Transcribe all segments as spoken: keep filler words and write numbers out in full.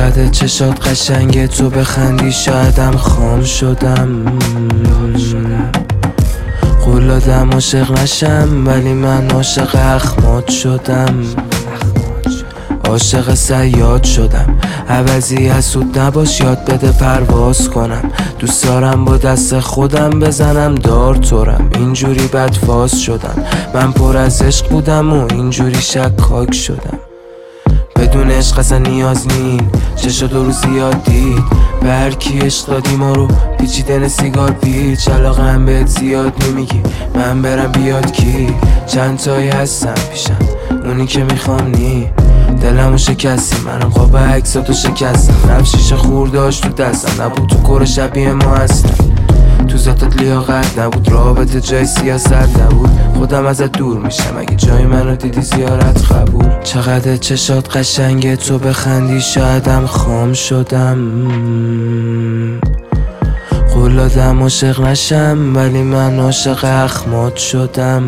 چقدر چشات قشنگه، تو بخندی شایدم خام شدم. قول دادم عاشق نشم، ولی من عاشق اخمات شدم. عاشق صیاد شدم، عوضی حسود نباش، یاد بده پرواز کنم. دوست دارم با دست خودم بزنم دار تورم. اینجوری بدفاز شدم، من پر از عشق بودم و اینجوری شکاک شدم. بدون عشق اصلا نیاز نی، چشا دو روز زیاد دید. به هر کی عشق دادی ما رو پیچیدن سیگار پیچ. علاقه هم بهت زیاد نمیگی، من برم بیاد کی. چند تایی هستم پیشم، اونی که میخوام نی. دلمو شکستی، منم خواب عکساتو شکستم. رفت شیشه خور داشت تو دستم، نبود تو کور شبیه ما هستم. تو ذاتت لیاقت نبود، رابطه جای سیاست نبود. خودم ازت دور میشم اگه جای منو دیدی زیارت قبول. چقدر چشات قشنگه، تو بخندی شایدم خام شدم. قول دادم عاشق نشم، ولی من عاشق اخمات شدم.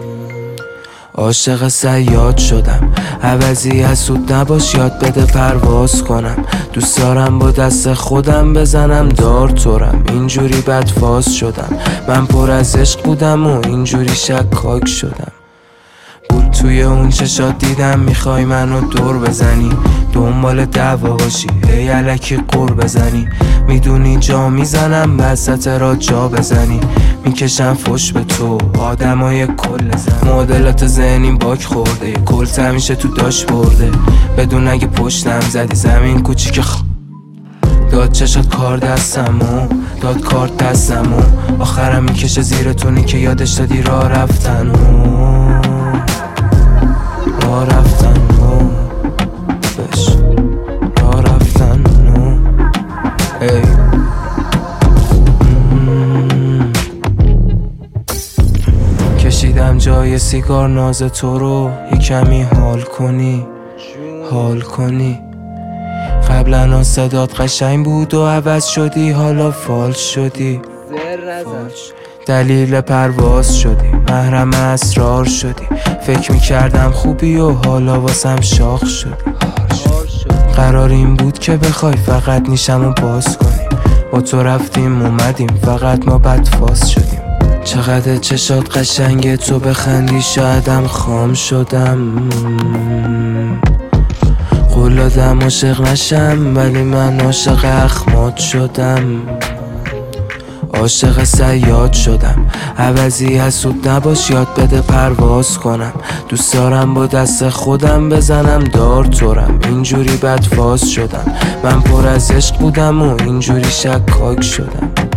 عاشق صیاد شدم، عوضی حسود نباش، یاد بده پرواز کنم. دوست دارم با دست خودم بزنم دار تورم. اینجوری بدفاز شدم، من پر از عشق بودم و اینجوری شکاک شدم. بود توی اون چشات دیدم، میخوای منو دور بزنی، دنبال دعوا باشی، هی الکی قور بزنی. میدونی جا میزنم وسط را جا بزنی. میکشم فش به تو آدمای کل زن. مدلات ذهنیم باک خورده، کلت همیشه تو داش برده. بدون اگه پشتم زدی زمین کوچیک خ... داد چشات کار دستمو، داد کارت دستمو. آخرم میکشه زیر تونی که یادش دادی راه رفتن راه رفتن بش راه رفتن ای کشیدم جای سیگار ناز تو رو، یه کمی حال کنی حال کنی. قبلا صدات قشنگ بود و عوض شدی، حالا فالش شدی. دلیل پرواز شدی، محرم اسرار شدی. فکر میکردم خوبی و حالا واسم شاخ شدی. قرار این بود که بخوای فقط نیشمو باز کنی. با تو رفتیم اومدیم، فقط ما بدفاز شدیم. چقدر چشات قشنگه، تو بخندی شایدم خام شدم. قول دادم عاشق نشم، ولی من عاشق اخمات شدم. عاشق صیاد شدم، عوضی حسود نباش، یاد بده پرواز کنم. دوست دارم با دست خودم بزنم دار تورم. اینجوری بدفاز شدم، من پر از عشق بودم و اینجوری شکاک شدم.